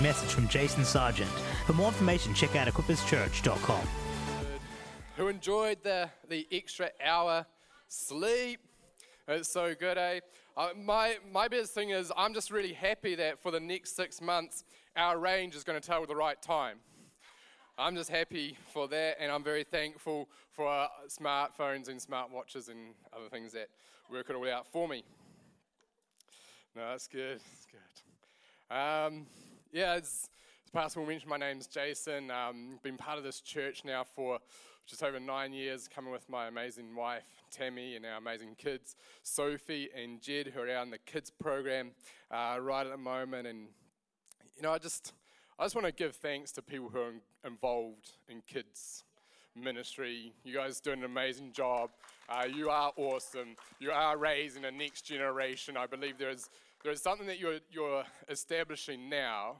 Message from Jason Sargent. For more information, check out equipperschurch.com. Who enjoyed the extra hour sleep? It's so good, eh? My biggest thing is I'm just really happy that for the next 6 months, our range is going to tell the right time. I'm just happy for that, and I'm very thankful for smartphones and smartwatches and other things that work it all out for me. No, that's good. That's good. As Pastor will mention, my name's Jason. Been part of this church now for just over 9 years, coming with my amazing wife, Tammy, and our amazing kids, Sophie and Jed, who are out in the kids program right at the moment. And, I just want to give thanks to people who are involved in kids ministry. You guys do an amazing job. You are awesome. You are raising a next generation. I believe there is something that you're establishing now,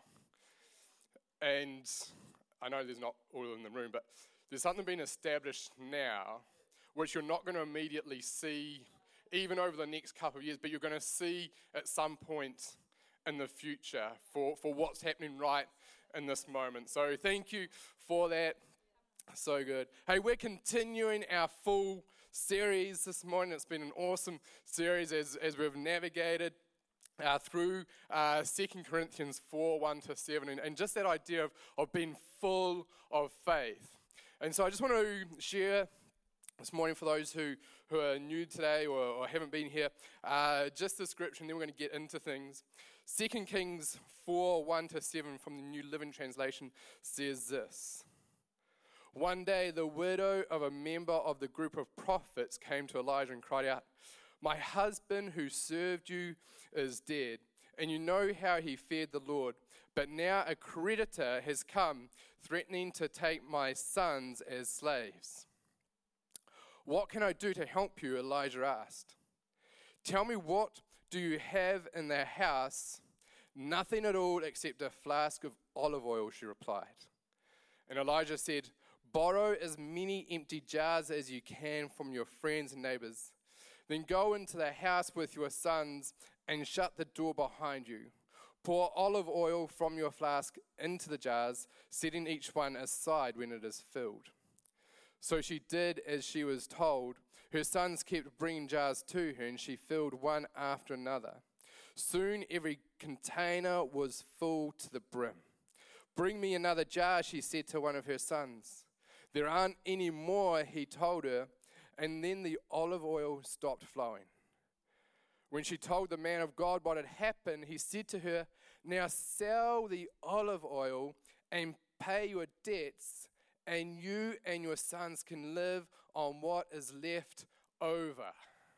and I know there's not all in the room, but there's something being established now which you're not going to immediately see even over the next couple of years, but you're going to see at some point in the future for what's happening right in this moment. So thank you for that. So good. Hey, we're continuing our full series this morning. It's been an awesome series as we've navigated through 2 Corinthians 4, 1-7, and just that idea of being full of faith. And so I just want to share this morning for those who are new today or haven't been here, just the scripture, and then we're going to get into things. 2 Kings 4, 1-7 from the New Living Translation says this. One day the widow of a member of the group of prophets came to Elijah and cried out, "My husband who served you is dead, and you know how he feared the Lord. But now a creditor has come, threatening to take my sons as slaves." "What can I do to help you?" Elijah asked. "Tell me, what do you have in the house?" "Nothing at all except a flask of olive oil," she replied. And Elijah said, "Borrow as many empty jars as you can from your friends and neighbors. Then go into the house with your sons and shut the door behind you. Pour olive oil from your flask into the jars, setting each one aside when it is filled." So she did as she was told. Her sons kept bringing jars to her, and she filled one after another. Soon every container was full to the brim. "Bring me another jar," she said to one of her sons. "There aren't any more," he told her, and then the olive oil stopped flowing. When she told the man of God what had happened, he said to her, "Now sell the olive oil and pay your debts, and you and your sons can live on what is left over."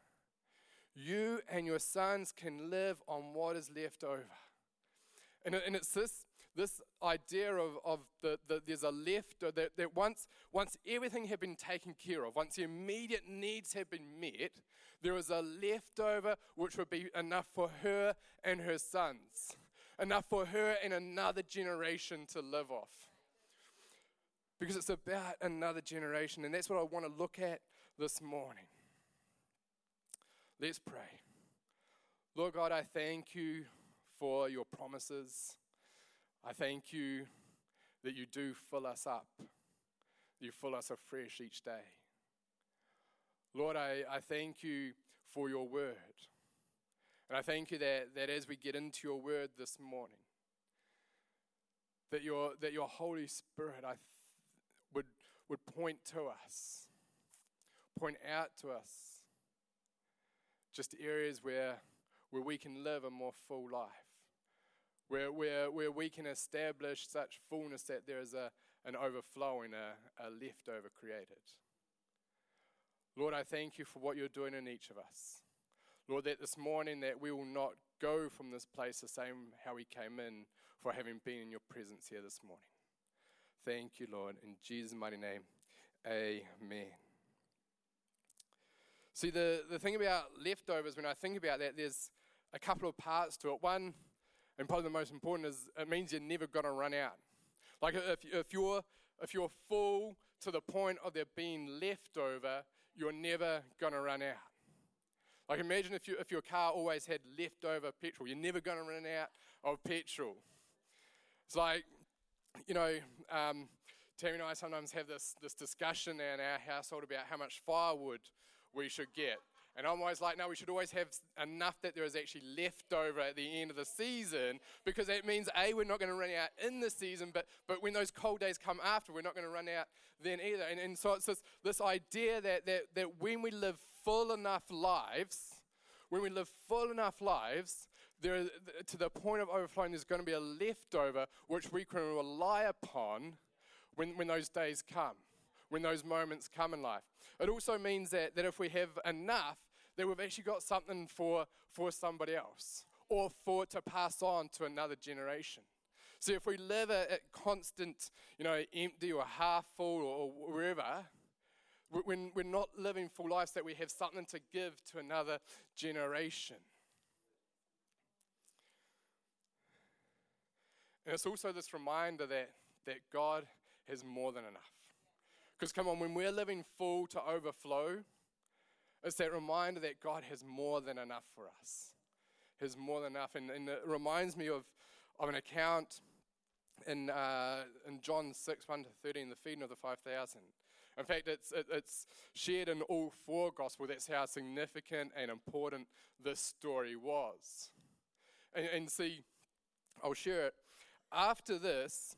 You and your sons can live on what is left over. And it's this idea of there's a leftover, that once everything had been taken care of, once the immediate needs had been met, there was a leftover which would be enough for her and her sons, enough for her and another generation to live off. Because it's about another generation, and that's what I want to look at this morning. Let's pray. Lord God, I thank you for your promises. I thank you that you do fill us up. You fill us afresh each day. Lord, I thank you for your word. And I thank you that as we get into your word this morning, that your Holy Spirit would point to us, point out to us just areas where we can live a more full life. Where we can establish such fullness that there is an overflowing, a leftover created. Lord, I thank you for what you're doing in each of us. Lord, that this morning that we will not go from this place the same how we came in, for having been in your presence here this morning. Thank you, Lord. In Jesus' mighty name, amen. See, the thing about leftovers, when I think about that, there's a couple of parts to it. One, and probably the most important, is it means you're never going to run out. Like if you're full to the point of there being leftover, you're never going to run out. Like imagine if your car always had leftover petrol, you're never going to run out of petrol. It's like, you know, Tammy and I sometimes have this discussion in our household about how much firewood we should get. And I'm always like, no, we should always have enough that there is actually left over at the end of the season, because that means, A, we're not going to run out in the season, but when those cold days come after, we're not going to run out then either. And so it's this idea that when we live full enough lives, there, to the point of overflowing, there's going to be a leftover which we can rely upon when those days come, when those moments come in life. It also means that if we have enough, that we've actually got something for somebody else, or to pass on to another generation. So if we live at constant, empty or half full or wherever, we're not living full lives, that we have something to give to another generation. And it's also this reminder that God has more than enough. Because come on, when we're living full to overflow, it's that reminder that God has more than enough for us. Has more than enough. And it reminds me of an account in John 6, 1 to 13, the feeding of the 5,000. In fact, it's shared in all four Gospels. That's how significant and important this story was. And see, I'll share it. After this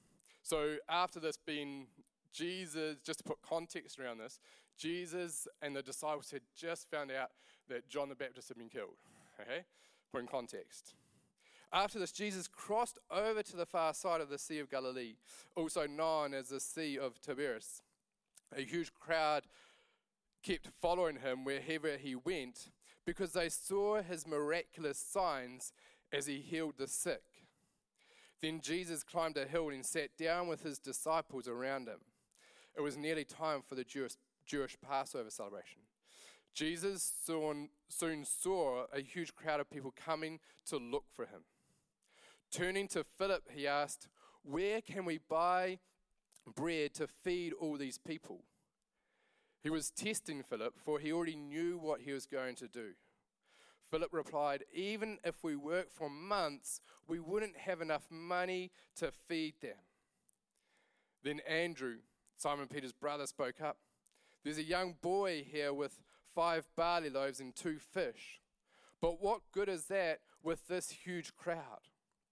being Jesus, just to put context around this, Jesus and the disciples had just found out that John the Baptist had been killed. Okay? Put in context. After this, Jesus crossed over to the far side of the Sea of Galilee, also known as the Sea of Tiberias. A huge crowd kept following him wherever he went, because they saw his miraculous signs as he healed the sick. Then Jesus climbed a hill and sat down with his disciples around him. It was nearly time for the Jewish Passover celebration. Jesus soon saw a huge crowd of people coming to look for him. Turning to Philip, he asked, "Where can we buy bread to feed all these people?" He was testing Philip, for he already knew what he was going to do. Philip replied, "Even if we work for months, we wouldn't have enough money to feed them." Then Andrew, Simon Peter's brother, spoke up. "There's a young boy here with 5 barley loaves and 2 fish. But what good is that with this huge crowd?"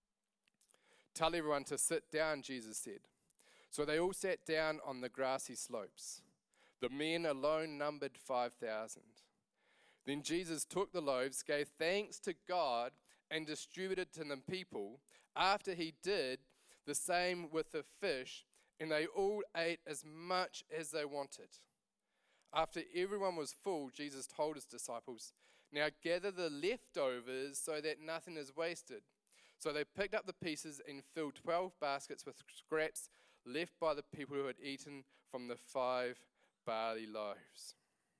"Tell everyone to sit down," Jesus said. So they all sat down on the grassy slopes. The men alone numbered 5,000. Then Jesus took the loaves, gave thanks to God, and distributed to the people. After he did the same with the fish, and they all ate as much as they wanted. After everyone was full, Jesus told his disciples, "Now gather the leftovers so that nothing is wasted." So they picked up the pieces and filled 12 baskets with scraps left by the people who had eaten from the 5 barley loaves.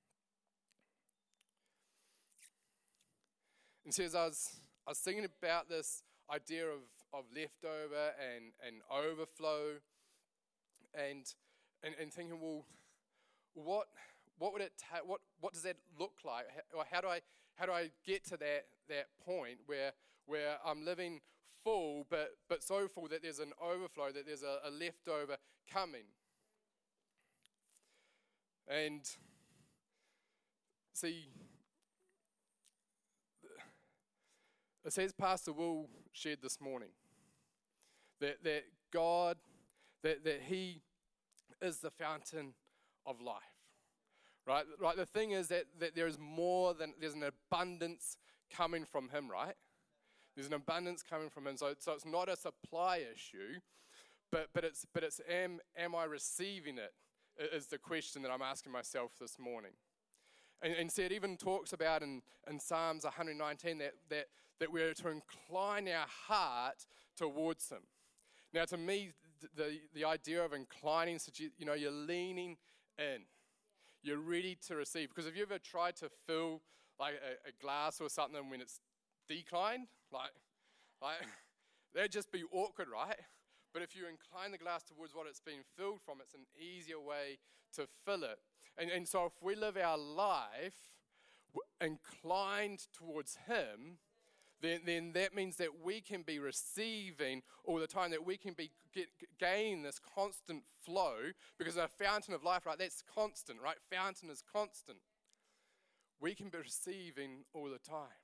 And so as I was thinking about this idea of leftover and overflow, and thinking, well, what would it take? What does that look like? Or how do I get to that point where I'm living full, but so full that there's an overflow, that there's a leftover coming? And see, it says Pastor Will shared this morning that God, that he is the fountain of life, right? Right. The thing is that there is more than, there's an abundance coming from him, right? There's an abundance coming from him. So it's not a supply issue, but it's am I receiving it? Is the question that I'm asking myself this morning. And so it even talks about in Psalms 119 that we're to incline our heart towards him. Now, to me, the idea of inclining, you're leaning in. You're ready to receive. Because have you ever tried to fill like a glass or something when it's declined? Like that'd just be awkward, right? But if you incline the glass towards what it's being filled from, it's an easier way to fill it. And so if we live our life inclined towards him, then that means that we can be receiving all the time, that we can be gain this constant flow, because a fountain of life, right, that's constant, right? Fountain is constant. We can be receiving all the time.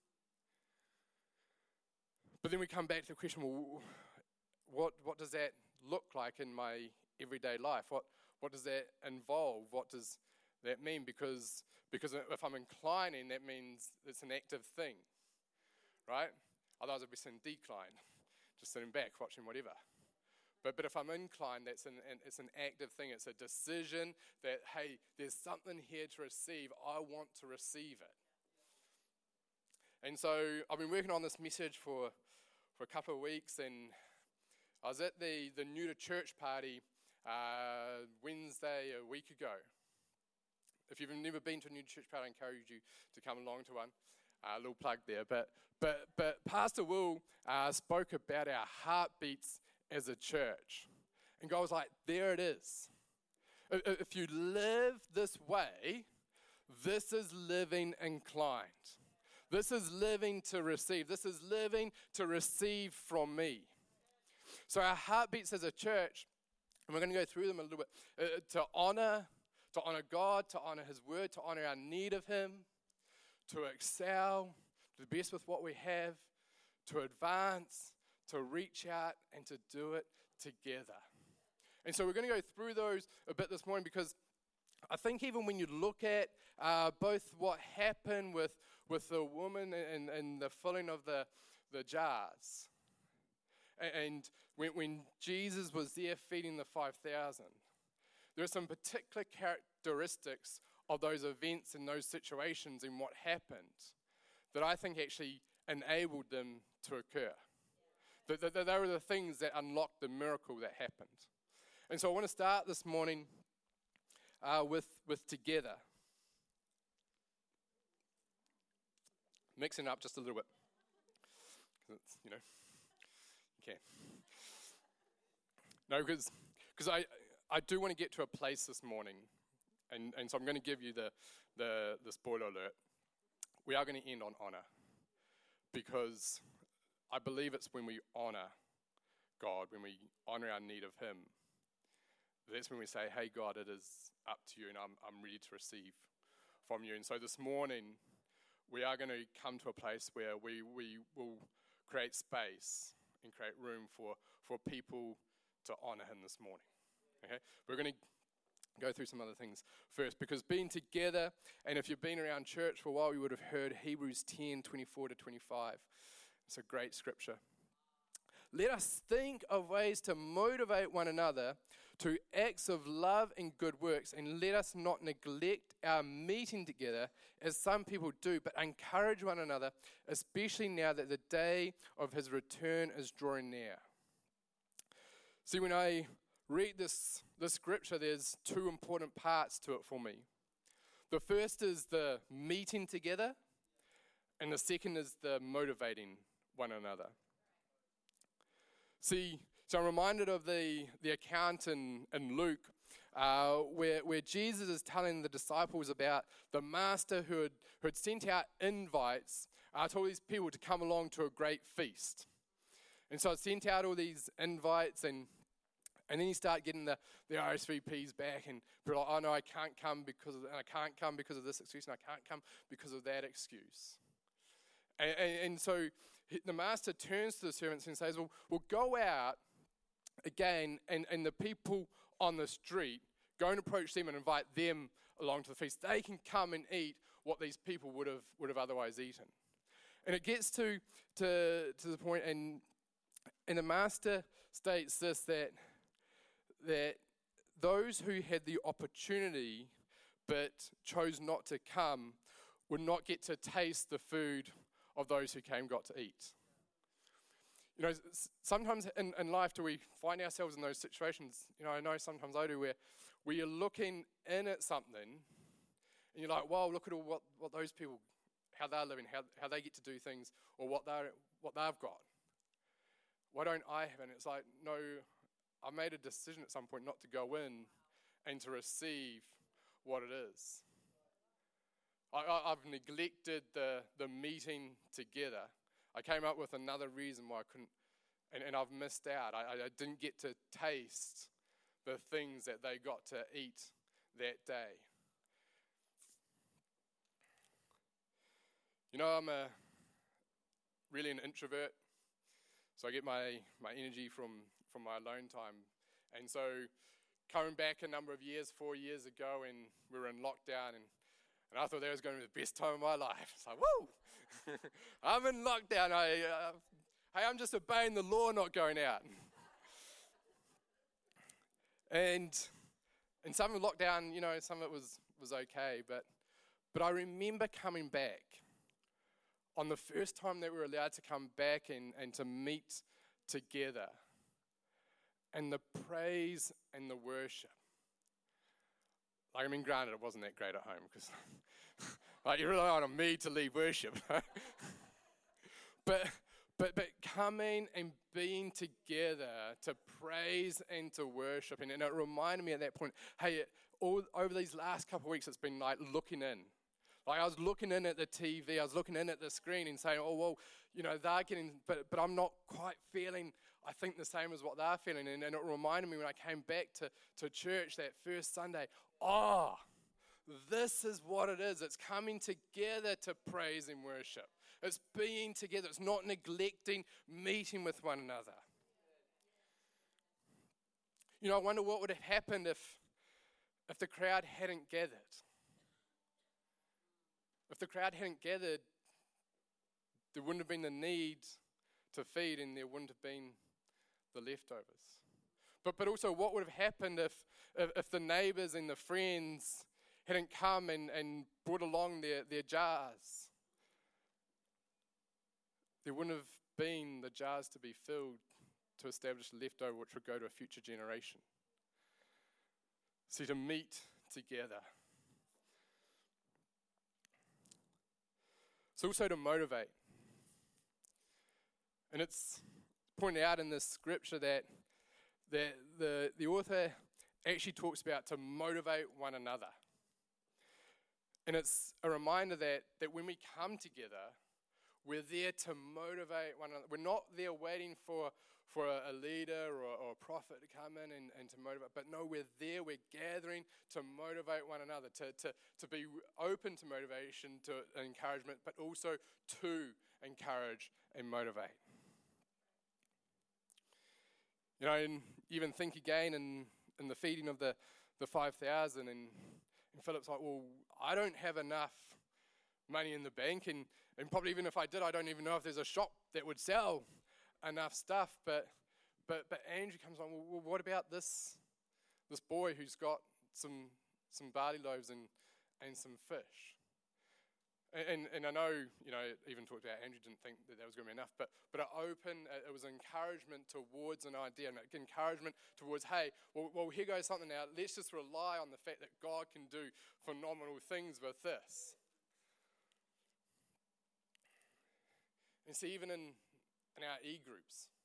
But then we come back to the question, well, what does that look like in my everyday life? What does that involve? What does that mean? Because if I'm inclining, that means it's an active thing, right? Otherwise I'd be sitting decline, just sitting back, watching whatever. But if I'm inclined, it's an active thing. It's a decision that, hey, there's something here to receive. I want to receive it. And so I've been working on this message for a couple of weeks, and I was at the New to Church party Wednesday a week ago. If you've never been to a New to Church party, I encourage you to come along to one. A little plug there. But Pastor Will spoke about our heartbeats as a church. And God was like, there it is. If you live this way, this is living inclined. This is living to receive. This is living to receive from me. So our heartbeats as a church, and we're going to go through them a little bit, to honor God, to honor His word, to honor our need of Him, to excel, to be best with what we have, to advance, to reach out, and to do it together. And so we're going to go through those a bit this morning, because I think even when you look at both what happened with the woman and the filling of the jars, and when Jesus was there feeding the 5,000, there are some particular characteristics of those events and those situations and what happened that I think actually enabled them to occur. They were the things that unlocked the miracle that happened. And so I want to start this morning with together. Mixing it up just a little bit. It's, you can. No, because I do want to get to a place this morning, and so I'm going to give you the spoiler alert. We are going to end on honor, because I believe it's when we honor God, when we honor our need of Him, that's when we say, hey God, it is up to you, and I'm ready to receive from you. And so this morning, we are going to come to a place where we will create space and create room for people to honor Him this morning. Okay? We're going to go through some other things first, because being together, and if you've been around church for a while, you would have heard Hebrews 10:24-25. It's a great scripture. Let us think of ways to motivate one another to acts of love and good works, and let us not neglect our meeting together as some people do, but encourage one another, especially now that the day of His return is drawing near. See, when I read this scripture, there's two important parts to it for me. The first is the meeting together, and the second is the motivating one another. See, so I'm reminded of the account in Luke, where Jesus is telling the disciples about the master who had sent out invites to all these people to come along to a great feast. And so I sent out all these invites, and then you start getting the RSVPs back, and people are like, oh no, I can't come because of this excuse, and I can't come because of that excuse. And so the master turns to the servants and says, well, go out again, and the people on the street, go and approach them and invite them along to the feast. They can come and eat what these people would have otherwise eaten. And it gets to the point, and the master states this, that those who had the opportunity but chose not to come would not get to taste the food of those who got to eat. You know, sometimes in life do we find ourselves in those situations, you know, I know sometimes I do, where you're looking in at something and you're like, wow, look at all what those people, how they're living, how they get to do things, or what they've got. Why don't I have it? And it's like, no, I made a decision at some point not to go in and to receive what it is. I've neglected the meeting together. I came up with another reason why I couldn't, and I've missed out. I didn't get to taste the things that they got to eat that day. You know, I'm really an introvert, so I get my energy from my alone time. And so coming back a number of years, 4 years ago, and we were in lockdown, and I thought that was going to be the best time of my life. It's like, woo! I'm in lockdown. Hey, I'm just obeying the law, not going out. And some of the lockdown, you know, some of it was okay, but I remember coming back on the first time that we were allowed to come back and to meet together, and the praise and the worship. Like, I mean, granted, it wasn't that great at home because like, you rely on me to lead worship. But coming and being together to praise and to worship. And it reminded me at that point, hey, all over these last couple of weeks, it's been like looking in. Like, I was looking in at the TV, I was looking in at the screen and saying, oh, well, you know, they're getting, but I'm not quite feeling, I think, the same as what they're feeling. And it reminded me when I came back to church that first Sunday, this is what it is. It's coming together to praise and worship. It's being together. It's not neglecting meeting with one another. You know, I wonder what would have happened if the crowd hadn't gathered. If the crowd hadn't gathered, there wouldn't have been the need to feed, and there wouldn't have been the leftovers. But also, what would have happened if the neighbors and the friends hadn't come and brought along their jars? There wouldn't have been the jars to be filled to establish the leftover, which would go to a future generation. See, to meet together. It's also to motivate. And it's pointed out in this scripture that the author actually talks about to motivate one another. And it's a reminder that when we come together, we're there to motivate one another. We're not there waiting for a leader or a prophet to come in and to motivate. But no, we're there, we're gathering to motivate one another, to be open to motivation, to encouragement, but also to encourage and motivate. You know, and even think again in the feeding of the 5,000, and Philip's like, well, I don't have enough money in the bank, and probably even if I did, I don't even know if there's a shop that would sell enough stuff. But Andrew comes on, well, what about this boy who's got some barley loaves and some fish? And I know, you know, even talked about Andrew didn't think that was going to be enough, but it was encouragement towards an idea, and encouragement towards, hey, well, here goes something now. Let's just rely on the fact that God can do phenomenal things with this. And see, even in our e-groups,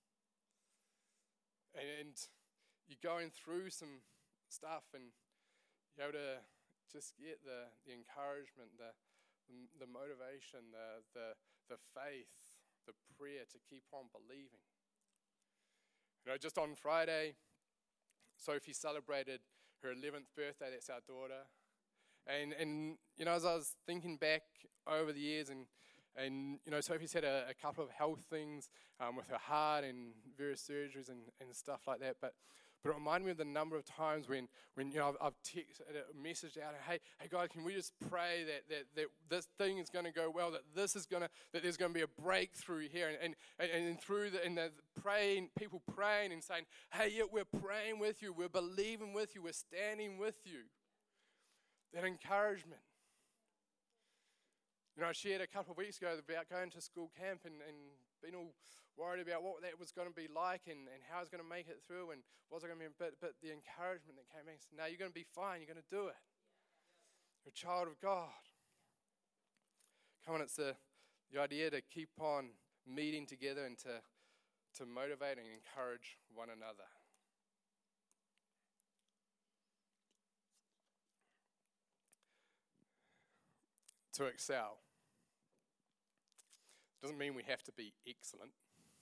and you're going through some stuff, and you're able to just get the encouragement, the motivation, the faith, the prayer to keep on believing. You know, just on Friday, Sophie celebrated her 11th birthday. That's our daughter. And you know, as I was thinking back over the years, and you know, Sophie's had a couple of health things with her heart and various surgeries and stuff like that. But it reminded me of the number of times when you know, I've texted a message out, hey God, can we just pray that this thing is going to go well, that there's going to be a breakthrough here, and through the praying, people praying and saying, hey, yeah, we're praying with you, we're believing with you, we're standing with you. That encouragement. You know, I shared a couple of weeks ago about going to school camp and being all worried about what that was going to be like and how I was going to make it through and was I going to be, but the encouragement that came in, no, you're going to be fine, you're going to do it. You're a child of God. Come on, it's the idea to keep on meeting together and to motivate and encourage one another. To excel. Doesn't mean we have to be excellent,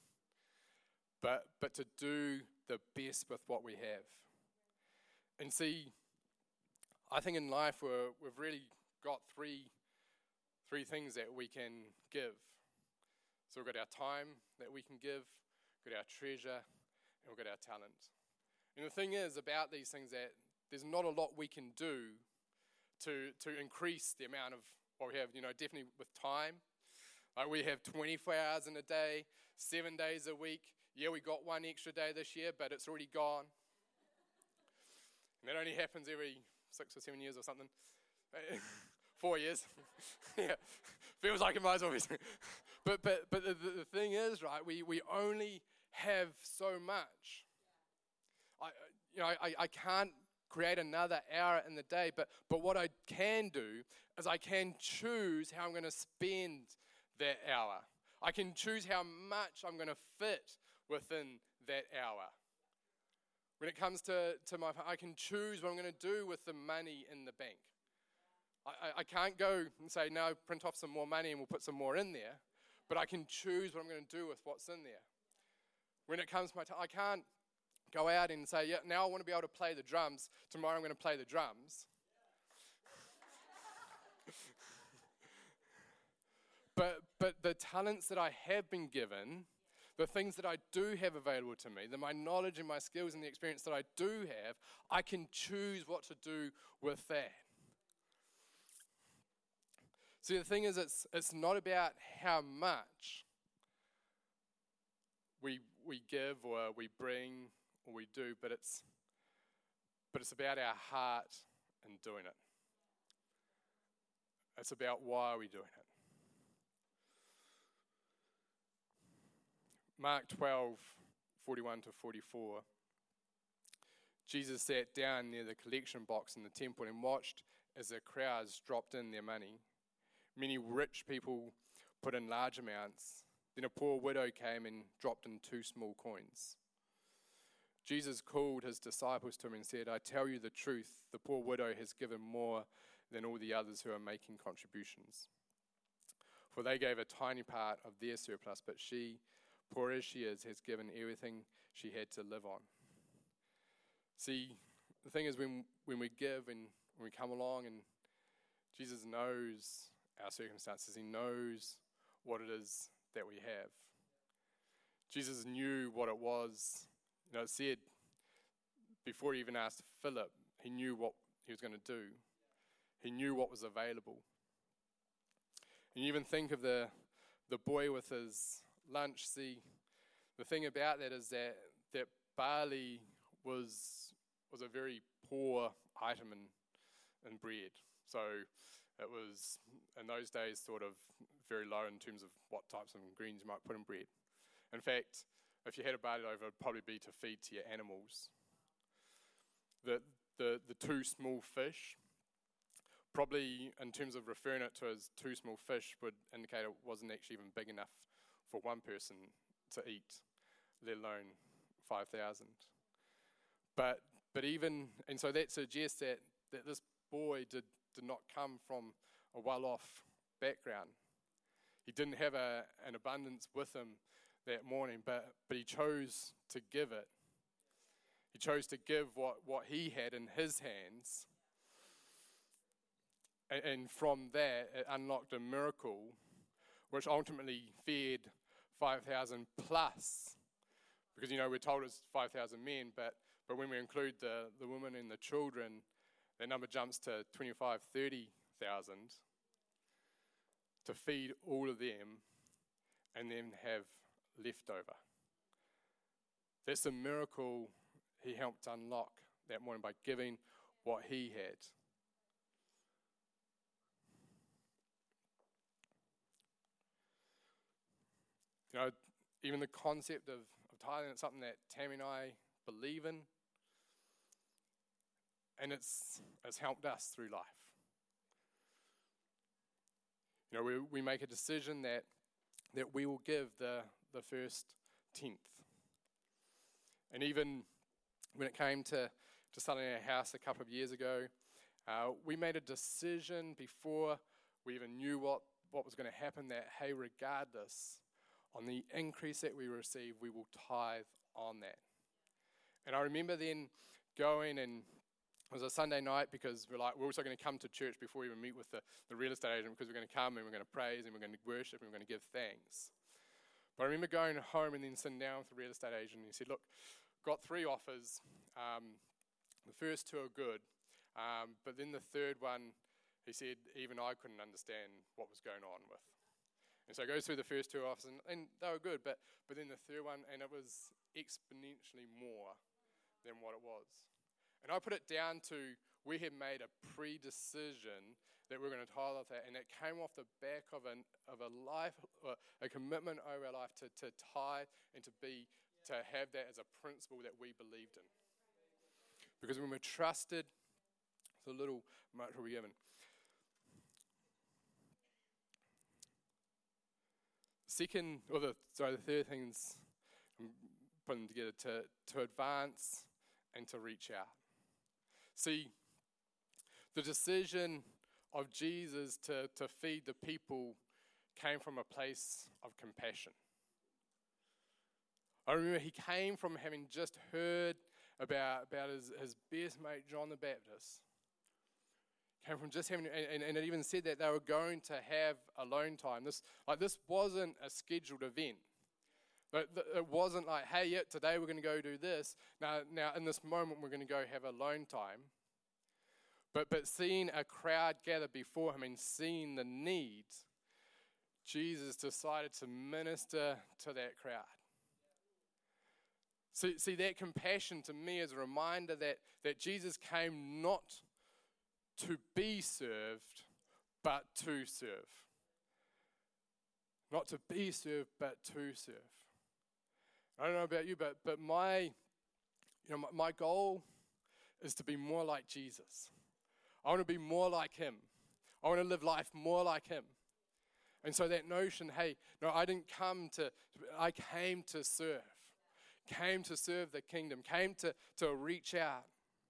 but to do the best with what we have. And see, I think in life we've really got three things that we can give. So we've got our time that we can give, we've got our treasure, and we've got our talent. And the thing is about these things that there's not a lot we can do to increase the amount of what we have. Definitely with time. Like we have 24 hours in a day, 7 days a week. Yeah, we got one extra day this year, but it's already gone. And that only happens every 6 or 7 years or something. 4 years. Yeah, feels like it might as well be. But the thing is, right, we only have so much. I can't create another hour in the day, but what I can do is I can choose how I'm going to spend that hour. I can choose how much I'm going to fit within that hour. When it comes to I can choose what I'm going to do with the money in the bank. I can't go and say, no, print off some more money and we'll put some more in there, but I can choose what I'm going to do with what's in there. When it comes to my time, I can't go out and say, yeah, now I want to be able to play the drums. Tomorrow I'm going to play the drums. But the talents that I have been given, the things that I do have available to me, my knowledge and my skills and the experience that I do have, I can choose what to do with that. See, the thing is, it's not about how much we give or we bring or we do, but it's about our heart in doing it. It's about why are we doing it. Mark 12:41-44. Jesus sat down near the collection box in the temple and watched as the crowds dropped in their money. Many rich people put in large amounts. Then a poor widow came and dropped in 2 small coins. Jesus called his disciples to him and said, I tell you the truth, the poor widow has given more than all the others who are making contributions. For they gave a tiny part of their surplus, but she, poor as she is, has given everything she had to live on. See, the thing is when we give and when we come along and Jesus knows our circumstances, he knows what it is that we have. Jesus knew what it was. It said before he even asked Philip, he knew what he was going to do. He knew what was available. And you even think of the boy with his lunch. See, the thing about that is that barley was a very poor item in bread. So it was, in those days, sort of very low in terms of what types of ingredients you might put in bread. In fact, if you had a barley loaf, it would probably be to feed to your animals. The 2 small fish, probably in terms of referring it to as 2 small fish, would indicate it wasn't actually even big enough for one person to eat, let alone 5,000. But even, and so that suggests that this boy did not come from a well-off background. He didn't have an abundance with him that morning, but he chose to give it. He chose to give what he had in his hands. And from that, it unlocked a miracle, which ultimately fed 5,000 plus. Because, we're told it's 5,000 men, but when we include the women and the children, that number jumps to 25,000, 30,000 to feed all of them and then have leftover. That's the miracle he helped unlock that morning by giving what he had. Even the concept of tithing is something that Tammy and I believe in, and it's helped us through life. We make a decision that we will give the first 10th. And even when it came to selling our house a couple of years ago, we made a decision before we even knew what what was going to happen, that, hey, regardless, on the increase that we receive, we will tithe on that. And I remember then going, and it was a Sunday night, because we're also going to come to church before we even meet with the real estate agent, because we're going to come and we're going to praise and we're going to worship and we're going to give thanks. But I remember going home and then sitting down with the real estate agent, and he said, look, got 3 offers. The first 2 are good, but then the third one, he said, even I couldn't understand what was going on with. And so I go through the first 2 offers, and they were good, but then the third one, and it was exponentially more than what it was. And I put it down to, we had made a pre-decision that we're going to tithe off that, and it came off the back of a life, a commitment over our life to tithe and to have that as a principle that we believed in. Because when we're trusted, it's a little much will be given. The third thing's, I'm putting together to advance and to reach out. See, the decision of Jesus to feed the people came from a place of compassion. I remember he came from having just heard about his best mate, John the Baptist. Came from just having, and it even said that they were going to have alone time. This wasn't a scheduled event. But it wasn't like, hey, yeah, today we're going to go do this. Now in this moment we're going to go have alone time. But seeing a crowd gather before him and seeing the need, Jesus decided to minister to that crowd. See, that compassion to me is a reminder that Jesus came not to be served, but to serve. Not to be served, but to serve. I don't know about you, but my goal is to be more like Jesus. I want to be more like him. I want to live life more like him. And so that notion, hey, no, I came to serve. Came to serve the kingdom. Came to reach out.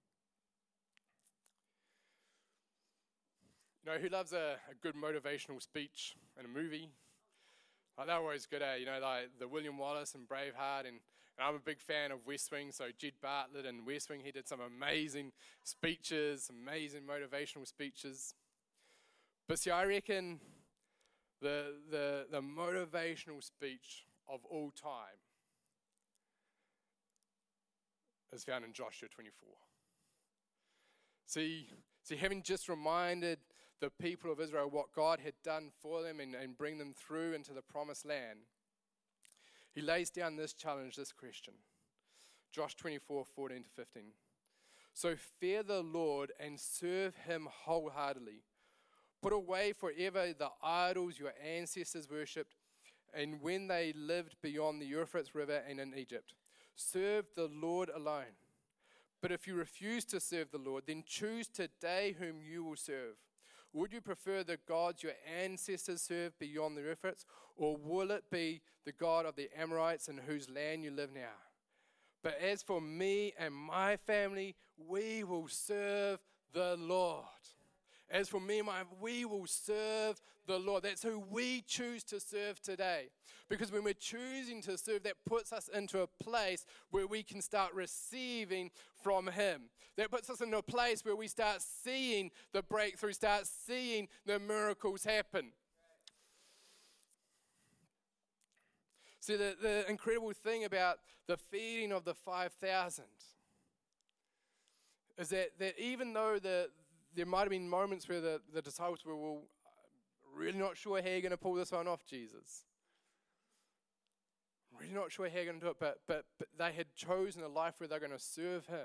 You know, who loves a good motivational speech in a movie? They're always good, like the William Wallace and Braveheart, and I'm a big fan of West Wing, so Jed Bartlett and West Wing, he did some amazing speeches, amazing motivational speeches. But see, I reckon the motivational speech of all time is found in Joshua 24. See, having just reminded the people of Israel what God had done for them and bring them through into the promised land, he lays down this challenge, this question. Josh 24, 14 to 15. So fear the Lord and serve him wholeheartedly. Put away forever the idols your ancestors worshipped, and when they lived beyond the Euphrates River and in Egypt. Serve the Lord alone. But if you refuse to serve the Lord, then choose today whom you will serve. Would you prefer the gods your ancestors served beyond the Euphrates, or will it be the God of the Amorites in whose land you live now? But as for me and my family, we will serve the Lord. As for me and my, we will serve the Lord. That's who we choose to serve today. Because when we're choosing to serve, that puts us into a place where we can start receiving from him. That puts us into a place where we start seeing the breakthrough, start seeing the miracles happen. See, the incredible thing about the feeding of the 5,000 is that even though there might have been moments where the disciples were, well, really not sure how you're going to pull this one off, Jesus. Really not sure how you're going to do it, but they had chosen a life where they're going to serve him.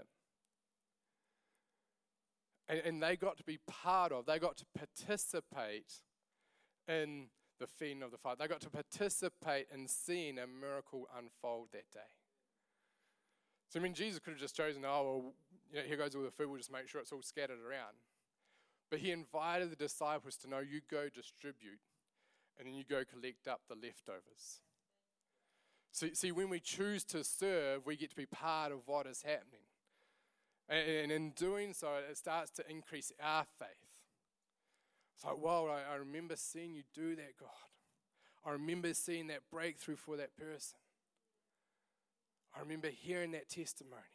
And they got to be they got to participate in the feeding of the 5,000. They got to participate in seeing a miracle unfold that day. So, Jesus could have just chosen, here goes all the food, we'll just make sure it's all scattered around. But he invited the disciples to know, you go distribute, and then you go collect up the leftovers. See, when we choose to serve, we get to be part of what is happening. And in doing so, it starts to increase our faith. It's like, wow, I remember seeing you do that, God. I remember seeing that breakthrough for that person. I remember hearing that testimony.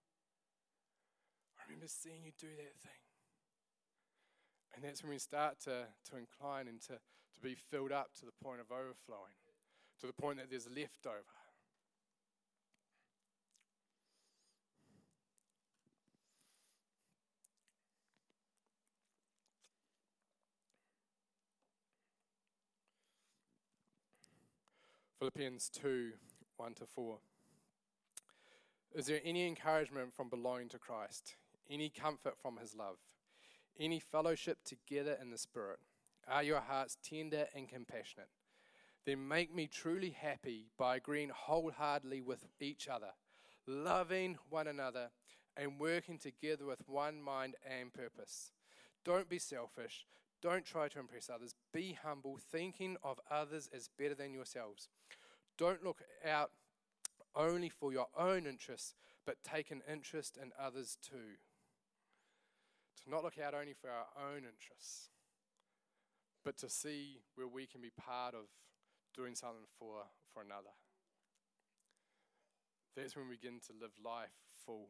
I remember seeing you do that thing. And that's when we start to incline and to be filled up to the point of overflowing, to the point that there's leftover. Philippians 2, 1-4. Is there any encouragement from belonging to Christ? Any comfort from his love? Any fellowship together in the Spirit? Are your hearts tender and compassionate? Then make me truly happy by agreeing wholeheartedly with each other, loving one another, and working together with one mind and purpose. Don't be selfish. Don't try to impress others. Be humble, thinking of others as better than yourselves. Don't look out only for your own interests, but take an interest in others too. To not look out only for our own interests, but to see where we can be part of doing something for another. That's when we begin to live life full.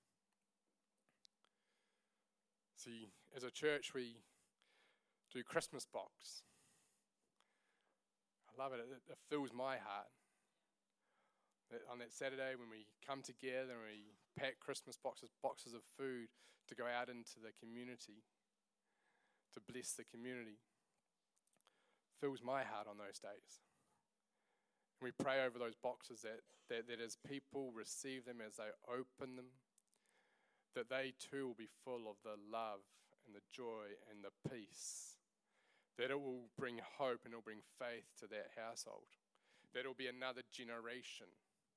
See, as a church, we do Christmas box. I love it. It fills my heart. On that Saturday when we come together and we pack Christmas boxes of food to go out into the community, to bless the community, fills my heart on those days. And we pray over those boxes that as people receive them, as they open them, that they too will be full of the love and the joy and the peace, that it will bring hope and it will bring faith to that household, that it will be another generation.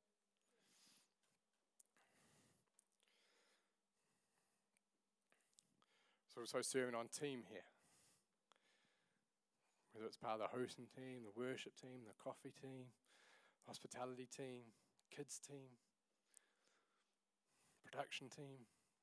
So we're also serving on team here. Whether it's part of the hosting team, the worship team, the coffee team, hospitality team, kids team, production team,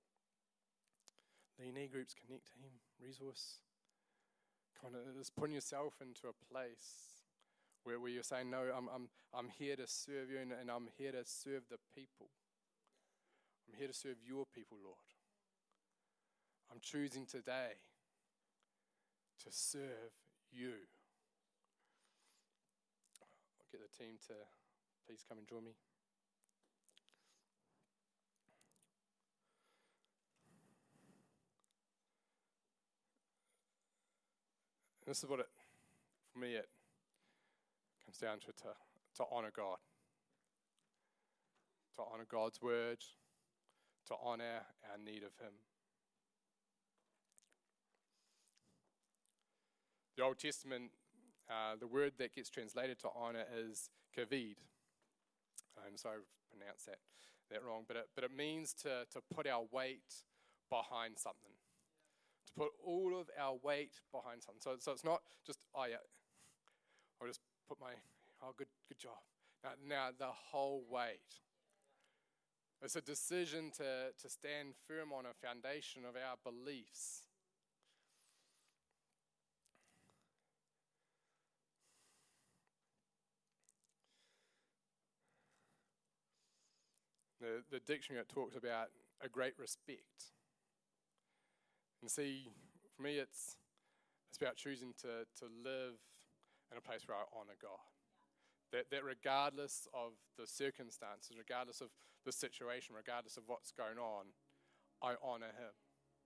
Lean Groups Connect team, resource. Kind of just putting yourself into a place where you're saying, no, I'm here to serve you and I'm here to serve the people. I'm here to serve your people, Lord. I'm choosing today to serve you. I'll get the team to please come and join me. And this is what for me, it comes down to honor God. To honor God's word, to honor our need of him. The Old Testament, the word that gets translated to honor is kavod. I'm sorry I pronounced that wrong, but it means to put our weight behind something. To put all of our weight behind something. So it's not just, oh yeah, I'll just put good job. Now the whole weight. It's a decision to stand firm on a foundation of our beliefs. The dictionary talks about a great respect. And see, for me, it's about choosing to live in a place where I honor God. That regardless of the circumstances, regardless of the situation, regardless of what's going on, I honor him.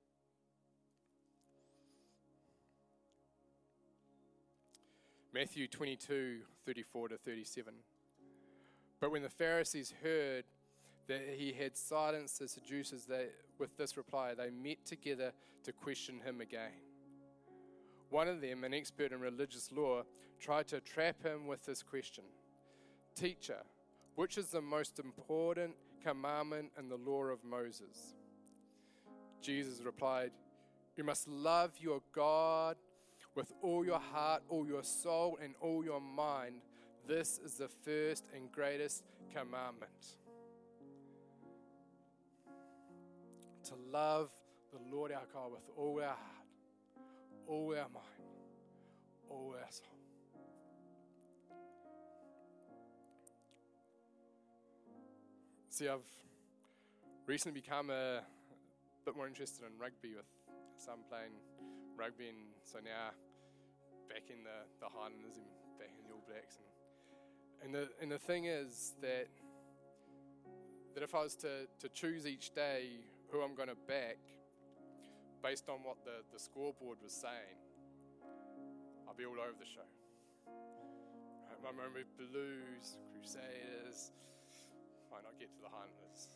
Matthew 22, 34-37. But when the Pharisees heard that he had silenced the seducers, with this reply, they met together to question him again. One of them, an expert in religious law, tried to trap him with this question. Teacher, which is the most important commandment in the law of Moses? Jesus replied, you must love your God with all your heart, all your soul, and all your mind. This is the first and greatest commandment. To love the Lord our God with all our heart, all our mind, all our soul. See, I've recently become a bit more interested in rugby with some playing rugby, and so now back in the Highlanders and back in the All Blacks. And the thing is that if I was to choose each day who I'm going to back based on what the scoreboard was saying, I'll be all over the show. Right, my remember Blues, Crusaders, might not get to the Highlanders.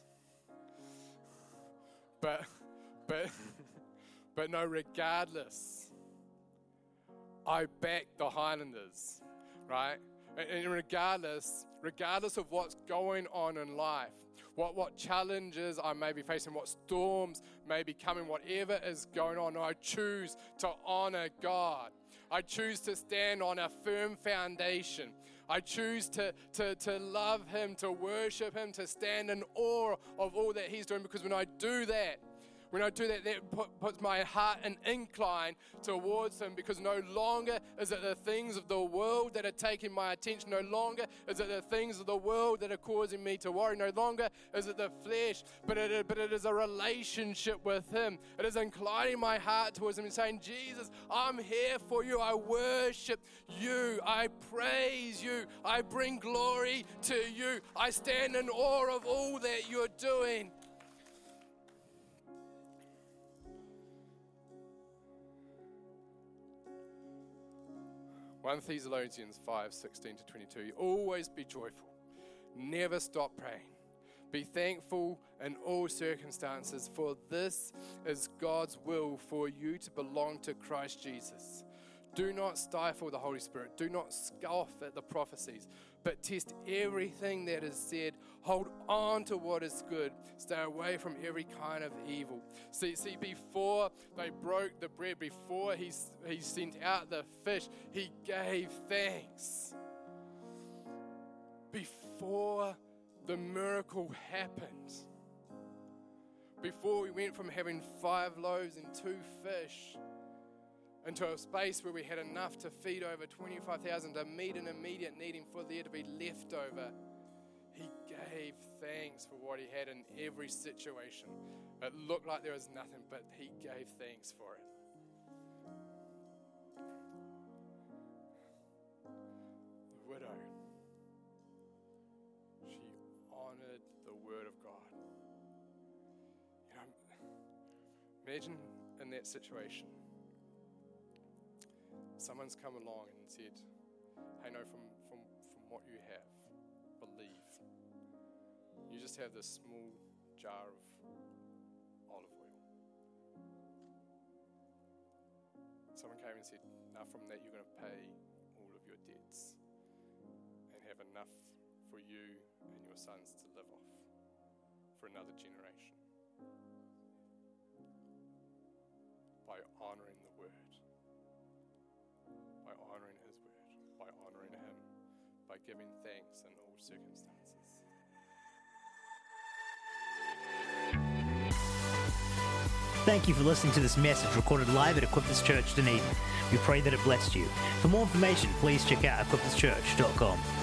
But no, regardless, I back the Highlanders, right? And regardless of what's going on in life, what challenges I may be facing, what storms may be coming, whatever is going on, I choose to honor God. I choose to stand on a firm foundation. I choose to love Him, to worship Him, to stand in awe of all that He's doing, because when I do that, that puts my heart an incline towards Him, because no longer is it the things of the world that are taking my attention. No longer is it the things of the world that are causing me to worry. No longer is it the flesh, but it is a relationship with Him. It is inclining my heart towards Him and saying, Jesus, I'm here for You. I worship You. I praise You. I bring glory to You. I stand in awe of all that You're doing. 1 Thessalonians 5:16-22. Always be joyful. Never stop praying. Be thankful in all circumstances, for this is God's will for you to belong to Christ Jesus. Do not stifle the Holy Spirit. Do not scoff at the prophecies, but test everything that is said. Hold on to what is good. Stay away from every kind of evil. See, before they broke the bread, before he sent out the fish, He gave thanks. Before the miracle happened, before we went from having 5 loaves and 2 fish into a space where we had enough to feed over 25,000, to meet an immediate needing for there to be left over, He gave thanks for what He had in every situation. It looked like there was nothing, but He gave thanks for it. The widow, she honored the word of God. You know, imagine in that situation, someone's come along and said, hey, no, from what you have, believe. You just have this small jar of olive oil. Someone came and said, now from that you're going to pay all of your debts and have enough for you and your sons to live off for another generation. By honoring the word. By honoring His word, by honoring Him, by giving thanks in all circumstances. Thank you for listening to this message recorded live at Equippers Church, Dunedin. We pray that it blessed you. For more information, please check out equipperschurch.com.